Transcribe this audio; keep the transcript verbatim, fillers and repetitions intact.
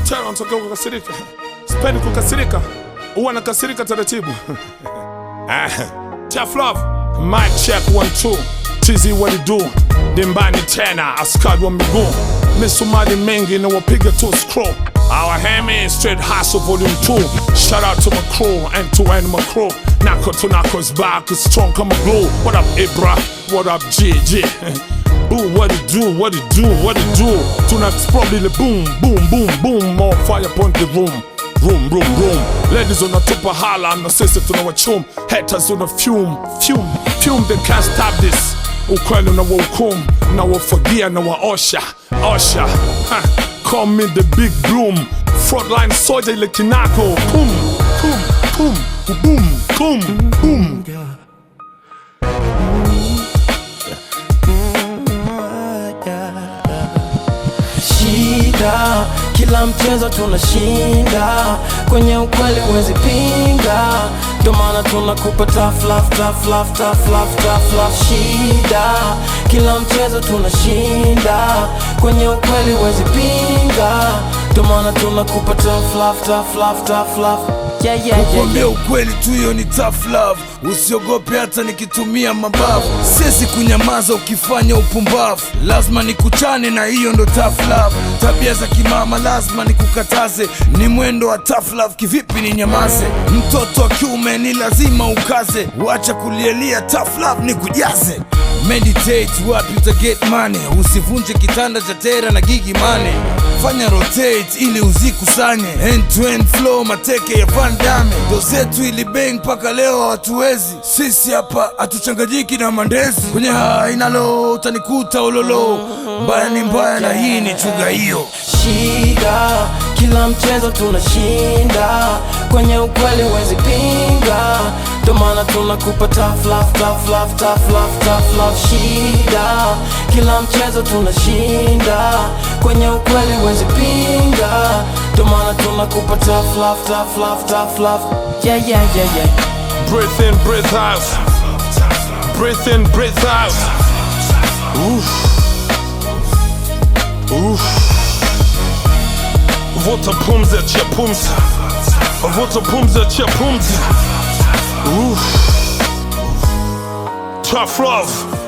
Tera unatokea kukasirika. Sipendi kukasirika, huwa nakasirika taratibu. Tough Love, mic check one two. Tizi what it do, dimbani tena, askari wa miguu. Misumari mengi na wapiga tu scroll. Our Hemi straight hustle volume two. Shout out to my crew and to animal crew. Nako to Nako's back is strong come a glue. What up Ibra, what up G G. Boo, what it do, what it do, what it do. Tonight's probably the boom, boom, boom, boom. More fire upon the room. Room, room, room. Ladies on the top of hala and the sister to know chum. Haters on the fume, fume, fume. They can't stop this. Ukweli na wahukum, na wafagia na waosha, osha. Ha, call me the big bloom. Frontline soldier ile kinako. Boom, boom, boom, boom, boom, boom. Shida, kila mchezo tunashinda, kwenye ukweli huwezi pinga, ndo maana tunakupa tough love, tough love, tough love, tough love. Shida, kila mchezo tunashinda, kwenye ukweli huwezi pinga, ndo maana tunakupa tough love, tough love, tough love. Yeah, yeah, yeah, kukwambia yeah. Ukweli tu hiyo ni tough love. Usiogope hata nikitumia mabavu, siwezi kunyamaza ukifanya upumbavu. Lazima nikuchane na hiyo ndo tough love. Tabia za kimama lazima nikukataze, ni mwendo wa tough love. Kivipi ni nyamaze? Mtoto wa kiume ni lazima ukaze, wacha kulielia tough love ni kujaze. Meditate wapi uta get money, usivunje kitanda cha Tera na Gigi Mane. Fanya rotate ili uzikusanye, end to end flow mateke ya Van Damme. Ndo zetu ili bang paka leo hatuwezi. Sisi hapa hatuchanganyiki na mandezi. Kwenye haina lo utanikuta ulolo, mbaya ni mbaya na hii ni chuga hiyo. Shida, kila mchezo tunashinda, kwenye ukweli huwezi pinga, ndo maana tunakupa tough love, tough love, tough love, tough love. Shida, kila mchezo tunashinda, kwenye ukweli huwezi pinga, ndo maana tunakupa tough love, tough love, tough love. Yeah, yeah, yeah, yeah. Breathe in, breathe out. Breathe in, breathe out. Oof. Oof. Vuta pumzi, achia pumzi. Vuta pumzi, achia pumzi. Oof. Tough Love.